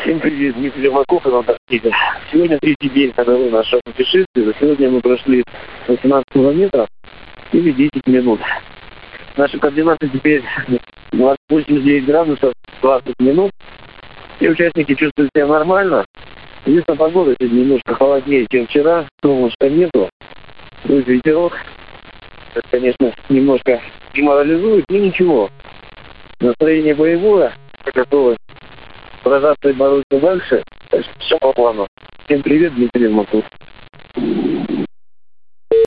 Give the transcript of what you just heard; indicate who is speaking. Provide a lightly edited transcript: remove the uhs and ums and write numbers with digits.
Speaker 1: Всем привет, Дмитрий Маков и Антарктида. Сегодня третий день ходового нашего путешествия. Сегодня мы прошли 18 километров или 10 минут. Наши координаты теперь 89 градусов 20 минут. Все участники чувствуют себя нормально. Единственная погода сегодня немножко холоднее, чем вчера. Солнышка нету. Будет ветерок. Это, конечно, немножко деморализует, но ничего. Настроение боевое. Готовы сражаться и бороться дальше. Так что все по плану. Всем привет, Дмитрий Маков.